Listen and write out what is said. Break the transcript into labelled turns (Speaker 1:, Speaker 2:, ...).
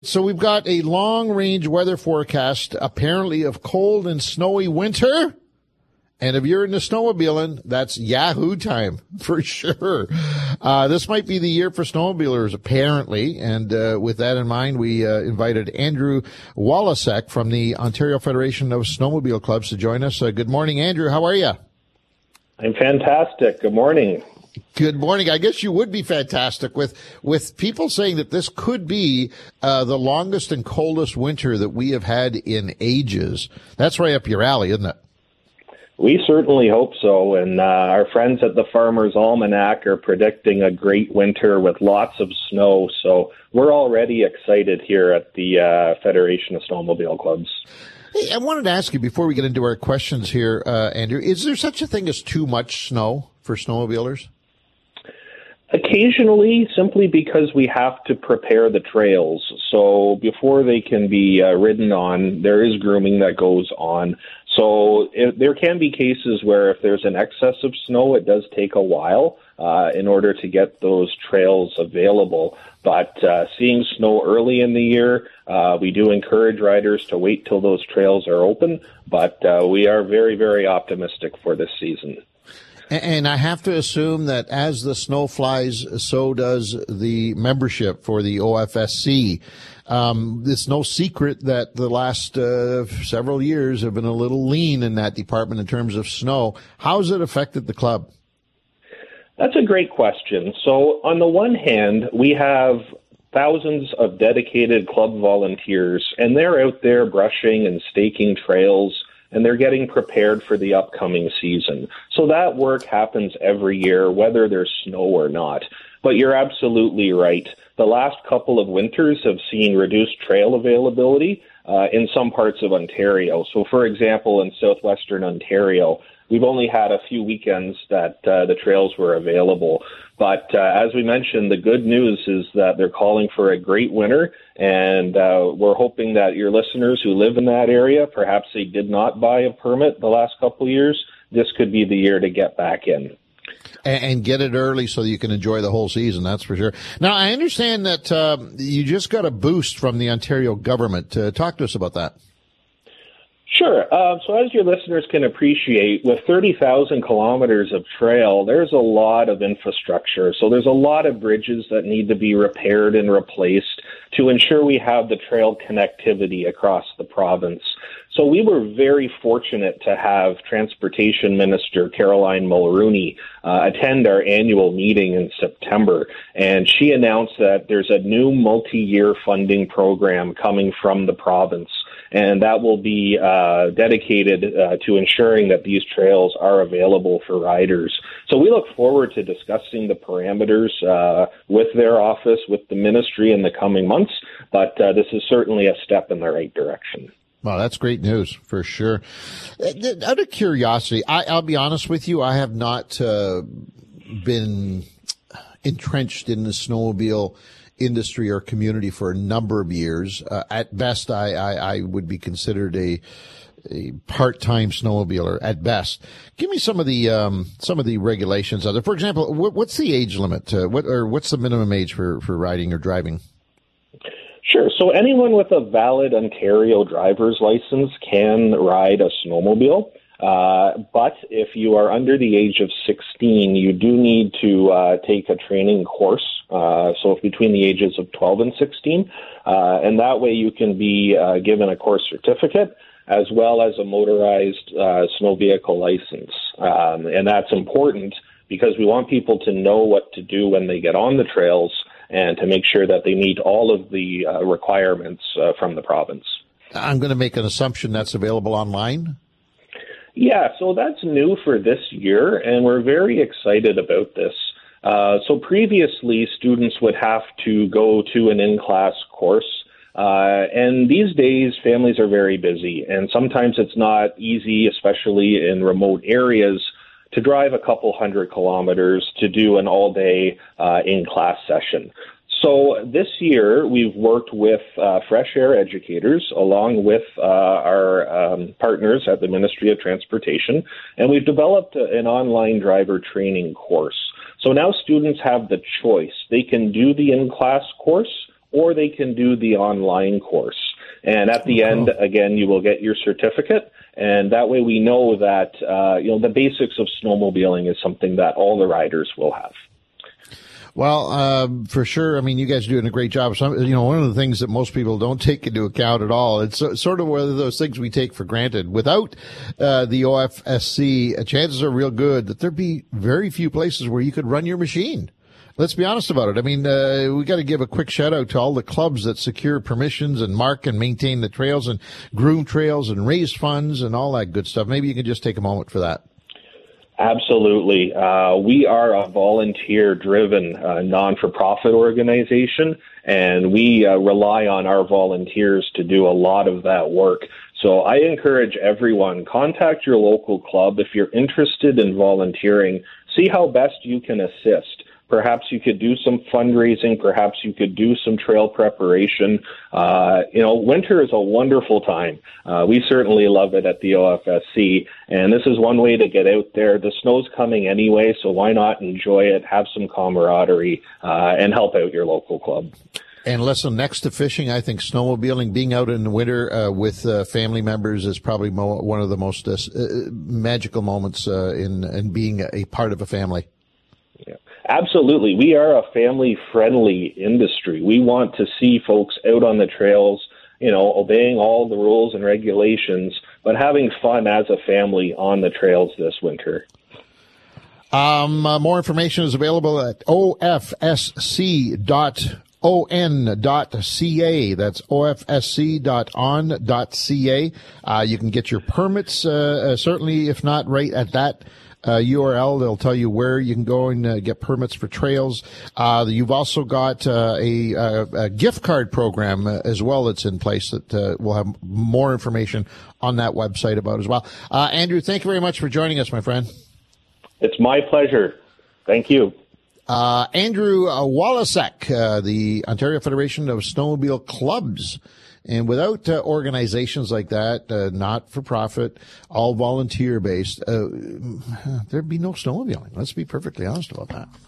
Speaker 1: So we've got a long-range weather forecast, apparently of cold and snowy winter. And if you're into snowmobiling, that's Yahoo time for sure. This might be the year for snowmobilers, apparently. And with that in mind, we invited Andrew Walasek from the Ontario Federation of Snowmobile Clubs to join us. Good morning, Andrew. How are you?
Speaker 2: I'm fantastic. Good morning.
Speaker 1: Good morning. I guess you would be fantastic with people saying that this could be the longest and coldest winter that we have had in ages. That's right up your alley, isn't it?
Speaker 2: We certainly hope so. And our friends at the Farmer's Almanac are predicting a great winter with lots of snow. So we're already excited here at the Federation of Snowmobile Clubs.
Speaker 1: Hey, I wanted to ask you before we get into our questions here, Andrew, is there such a thing as too much snow for snowmobilers?
Speaker 2: Occasionally, simply because we have to prepare the trails. So before they can be ridden on, there is grooming that goes on. So there can be cases where if there's an excess of snow, it does take a while in order to get those trails available. But seeing snow early in the year, we do encourage riders to wait till those trails are open. But we are very, very optimistic for this season.
Speaker 1: And I have to assume that as the snow flies, so does the membership for the OFSC. It's no secret that the last several years have been a little lean in that department in terms of snow. How's it affected the club?
Speaker 2: That's a great question. So on the one hand, we have thousands of dedicated club volunteers, and they're out there brushing and staking trails, and they're getting prepared for the upcoming season. So that work happens every year, whether there's snow or not. But you're absolutely right. The last couple of winters have seen reduced trail availability in some parts of Ontario. So, for example, in southwestern Ontario, we've only had a few weekends that the trails were available. But as we mentioned, the good news is that they're calling for a great winter, and we're hoping that your listeners who live in that area, perhaps they did not buy a permit the last couple of years, this could be the year to get back in.
Speaker 1: And get it early so that you can enjoy the whole season, that's for sure. Now, I understand that you just got a boost from the Ontario government. Talk to us about that.
Speaker 2: Sure. So as your listeners can appreciate, with 30,000 kilometers of trail, there's a lot of infrastructure. So there's a lot of bridges that need to be repaired and replaced to ensure we have the trail connectivity across the province. So we were very fortunate to have Transportation Minister Caroline Mulroney attend our annual meeting in September, and she announced that there's a new multi-year funding program coming from the province, and that will be dedicated to ensuring that these trails are available for riders. So we look forward to discussing the parameters with their office, with the ministry in the coming months, but this is certainly a step in the right direction.
Speaker 1: Well, that's great news for sure. Out of curiosity, I'll be honest with you, I have not been entrenched in the snowmobile industry or community for a number of years. At best, I would be considered a part-time snowmobiler at best. Give me some of the regulations out there. For example, what's the age limit? What's the minimum age for riding or driving?
Speaker 2: Sure. So anyone with a valid Ontario driver's license can ride a snowmobile. But if you are under the age of 16, you do need to take a training course. So between the ages of 12 and 16. And that way you can be given a course certificate as well as a motorized snow vehicle license. And that's important because we want people to know what to do when they get on the trails and to make sure that they meet all of the requirements from the province.
Speaker 1: I'm going to make an assumption that's available online.
Speaker 2: Yeah, so that's new for this year, and we're very excited about this. So previously, students would have to go to an in-class course, and these days, families are very busy, and sometimes it's not easy, especially in remote areas, to drive a couple hundred kilometers to do an all-day in-class session. So this year, we've worked with Fresh Air Educators along with our partners at the Ministry of Transportation, and we've developed an online driver training course. So now students have the choice. They can do the in-class course, or they can do the online course. And at the end, again, you will get your certificate. And that way we know that, the basics of snowmobiling is something that all the riders will have.
Speaker 1: Well, for sure. I mean, you guys are doing a great job. So, one of the things that most people don't take into account at all, it's sort of one of those things we take for granted. Without the OFSC, chances are real good that there'd be very few places where you could run your machine. Let's be honest about it. I mean, we got to give a quick shout out to all the clubs that secure permissions and mark and maintain the trails and groom trails and raise funds and all that good stuff. Maybe you can just take a moment for that.
Speaker 2: Absolutely. We are a volunteer-driven, non-for-profit organization, and we rely on our volunteers to do a lot of that work. So I encourage everyone, contact your local club. If you're interested in volunteering, see how best you can assist. Perhaps you could do some fundraising. Perhaps you could do some trail preparation. Winter is a wonderful time. We certainly love it at the OFSC, and this is one way to get out there. The snow's coming anyway, so why not enjoy it, have some camaraderie, and help out your local club.
Speaker 1: And listen, next to fishing, I think snowmobiling, being out in the winter with family members is probably one of the most magical moments in being a part of a family.
Speaker 2: Yeah. Absolutely. We are a family-friendly industry. We want to see folks out on the trails, obeying all the rules and regulations, but having fun as a family on the trails this winter.
Speaker 1: More information is available at ofsc.on.ca. That's ofsc.on.ca. You can get your permits, certainly, if not right at that URL. They'll tell you where you can go and get permits for trails. You've also got a gift card program as well that's in place that we'll have more information on that website about as well. Andrew, thank you very much for joining us, my friend.
Speaker 2: It's my pleasure. Thank you.
Speaker 1: Andrew Walasek, the Ontario Federation of Snowmobile Clubs. And without organizations like that, not for profit, all volunteer based, there'd be no snowmobiling. Let's be perfectly honest about that.